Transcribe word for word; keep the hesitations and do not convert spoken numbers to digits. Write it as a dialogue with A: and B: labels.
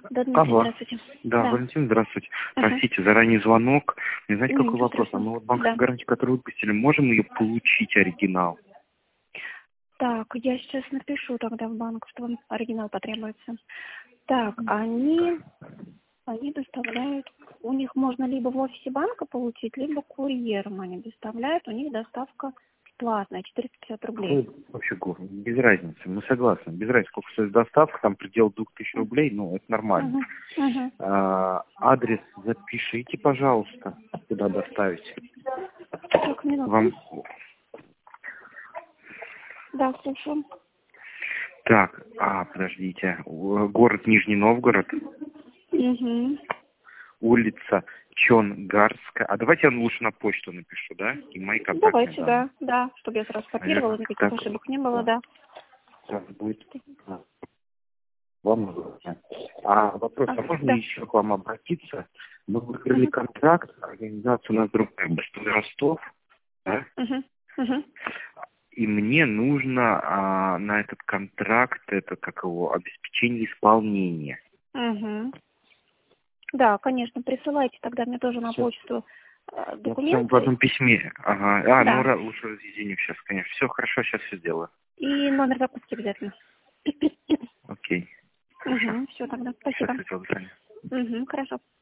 A: Да, Дмитрий,
B: Алло.
A: здравствуйте.
B: Да,
A: Да.
B: Валентин, здравствуйте.
A: Ага.
B: Простите, заранее звонок. Не знаете, какой
A: Ничего
B: вопрос? А
A: страшного.
B: мы вот банковскую
A: Да.
B: гарантию, которую выпустили, можем ее получить, оригинал?
A: Так, я сейчас напишу тогда в банк, что вам оригинал потребуется. Так, они, они доставляют, у них можно либо в офисе банка получить, либо курьером они доставляют, у них доставка платная, четыреста пятьдесят рублей.
B: Какой вообще город? Без разницы, мы согласны. Без разницы, сколько стоит доставка, там предел двух тысяч рублей, ну, это нормально.
A: Угу. Угу.
B: А, адрес запишите, пожалуйста, куда доставить.
A: Так, минутку.
B: Вам...
A: Да, слушаю.
B: Так, а, подождите. У- Город Нижний Новгород,
A: Угу.
B: улица Чонгарская. А давайте я лучше на почту напишу, да? И мои контактные
A: Давайте,
B: данные.
A: да, да, чтобы я сразу копировала,
B: Наверное,
A: никаких
B: так,
A: ошибок не было,
B: да.
A: да.
B: Так будет. а, Вам нужно. А вопрос,
A: А,
B: а можно
A: да.
B: еще к вам обратиться? Мы выкрыли
A: Угу.
B: контракт, организация у нас другая, Бастон Ростов, да?
A: Угу. Угу.
B: И мне нужно а, на этот контракт, это как его, обеспечение исполнения.
A: Угу. Да, конечно, присылайте тогда мне тоже на
B: Все.
A: почту э,
B: Я всем в
A: документы.
B: одном письме. Ага. А, ну
A: Да.
B: ра- лучше разъединим сейчас, конечно. Все хорошо, сейчас все сделаю.
A: И номер запуски обязательно.
B: Окей. Хорошо.
A: Угу, все тогда.
B: Все,
A: Спасибо.
B: до свидания.
A: Угу, хорошо.